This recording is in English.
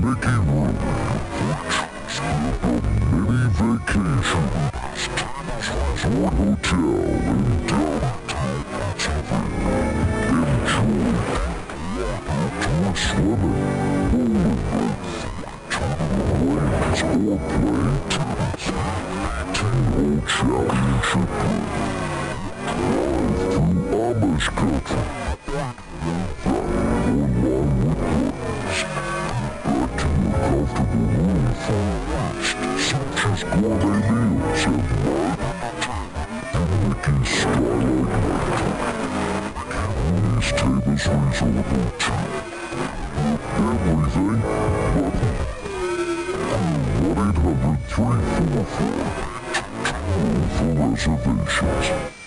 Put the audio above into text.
Mickey Rooney spent a mini vacation resort hotel in downtown Savannah. Enjoy outdoor swimming, bowling booth, lanes or play tennis, 10-hole championship play, drive through Amish country, ride online with buddies, back to your comfortable room for sumptuous gourmet meals and night, the Mickey's Skylight Nighttime, Rooney's Tavis Resort Hotel, everything but call 1-800-344 for reservations.